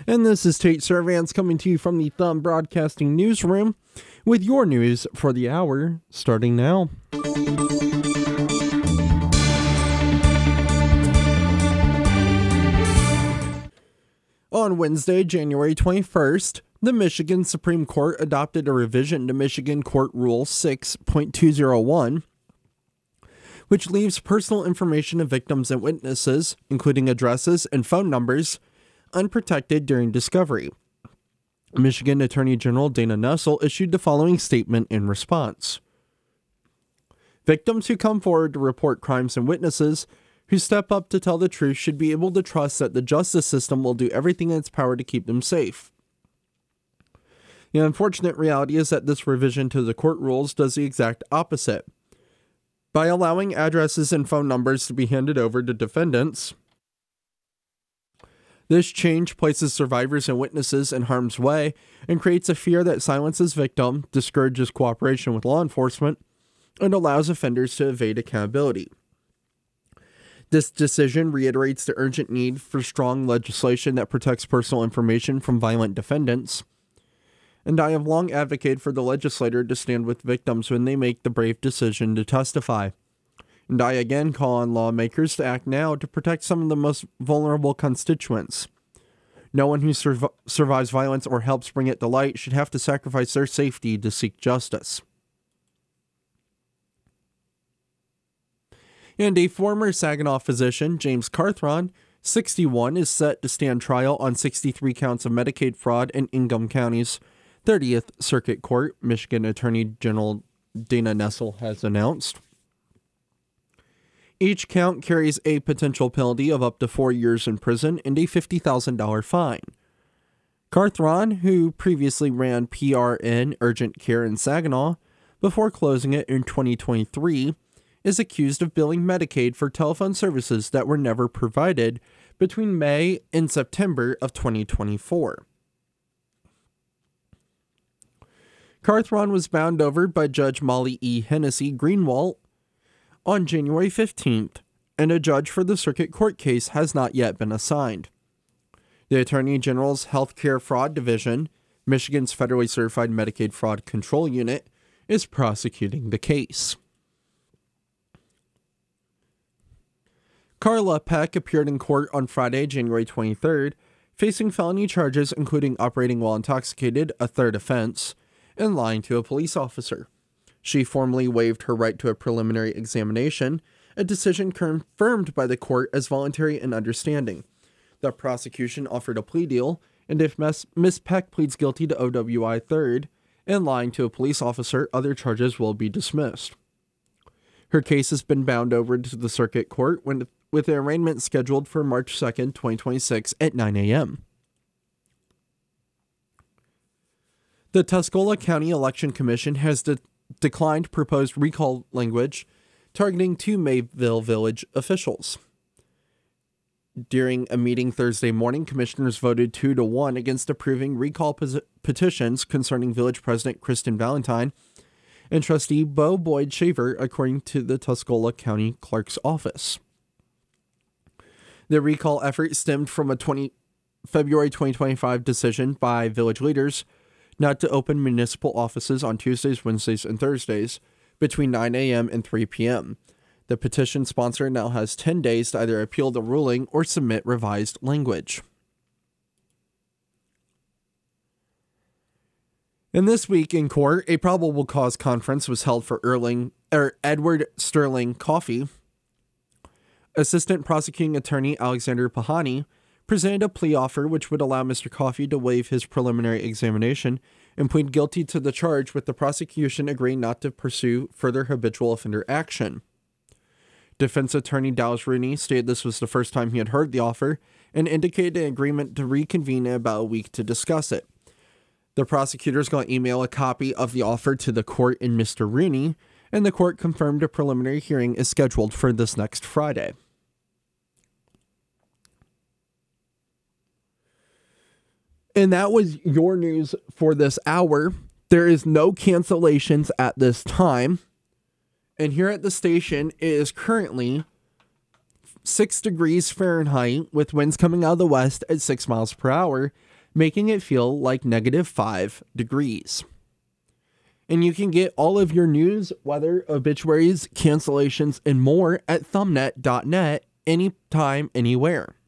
And this is Tate Servants coming to you from the Thumb Broadcasting Newsroom with your news for the hour, starting now. On Wednesday, January 21st, the Michigan Supreme Court adopted a revision to Michigan Court Rule 6.201, which leaves personal information of victims and witnesses, including addresses and phone numbers, unprotected during discovery. Michigan Attorney General Dana Nessel issued the following statement in response. Victims who come forward to report crimes and witnesses who step up to tell the truth should be able to trust that the justice system will do everything in its power to keep them safe. The unfortunate reality is that this revision to the court rules does the exact opposite. By allowing addresses and phone numbers to be handed over to defendants, this change places survivors and witnesses in harm's way and creates a fear that silences victims, discourages cooperation with law enforcement, and allows offenders to evade accountability. This decision reiterates the urgent need for strong legislation that protects personal information from violent defendants, and I have long advocated for the legislator to stand with victims when they make the brave decision to testify. And I again call on lawmakers to act now to protect some of the most vulnerable constituents. No one who survives violence or helps bring it to light should have to sacrifice their safety to seek justice. And a former Saginaw physician, James Carthron, 61, is set to stand trial on 63 counts of Medicaid fraud in Ingham County's 30th Circuit Court, Michigan Attorney General Dana Nessel has announced. Each count carries a potential penalty of up to 4 years in prison and a $50,000 fine. Carthron, who previously ran PRN Urgent Care in Saginaw before closing it in 2023, is accused of billing Medicaid for telephone services that were never provided between May and September of 2024. Carthron was bound over by Judge Molly E. Hennessy Greenwald on January 15th, and a judge for the circuit court case has not yet been assigned. The Attorney General's Healthcare Fraud Division, Michigan's federally certified Medicaid fraud control unit, is prosecuting the case. Carla Peck appeared in court on Friday, January 23rd, facing felony charges including operating while intoxicated, a third offense, and lying to a police officer. She formally waived her right to a preliminary examination, a decision confirmed by the court as voluntary and understanding. The prosecution offered a plea deal, and if Ms. Peck pleads guilty to OWI third and lying to a police officer, other charges will be dismissed. Her case has been bound over to the circuit court with an arraignment scheduled for March 2nd, 2026 at 9 a.m. The Tuscola County Election Commission has declined proposed recall language targeting two Mayville Village officials. During a meeting Thursday morning, commissioners voted 2-1 against approving recall petitions concerning Village President Kristen Valentine and Trustee Bo Boyd Shaver, according to the Tuscola County Clerk's Office. The recall effort stemmed from a February 2025 decision by village leaders not to open municipal offices on Tuesdays, Wednesdays, and Thursdays between 9 a.m. and 3 p.m. The petition sponsor now has 10 days to either appeal the ruling or submit revised language. And this week in court, a probable cause conference was held for Edward Sterling Coffey. Assistant Prosecuting Attorney Alexander Pahani presented a plea offer which would allow Mr. Coffey to waive his preliminary examination and plead guilty to the charge, with the prosecution agreeing not to pursue further habitual offender action. Defense attorney Dallas Rooney stated this was the first time he had heard the offer and indicated an agreement to reconvene in about a week to discuss it. The prosecutor is going to email a copy of the offer to the court and Mr. Rooney, and the court confirmed a preliminary hearing is scheduled for this next Friday. And that was your news for this hour. There is no cancellations at this time. And here at the station, it is currently 6 degrees Fahrenheit with winds coming out of the west at 6 miles per hour. making it feel like -5 degrees. And you can get all of your news, weather, obituaries, cancellations, and more at thumbnet.net anytime, anywhere.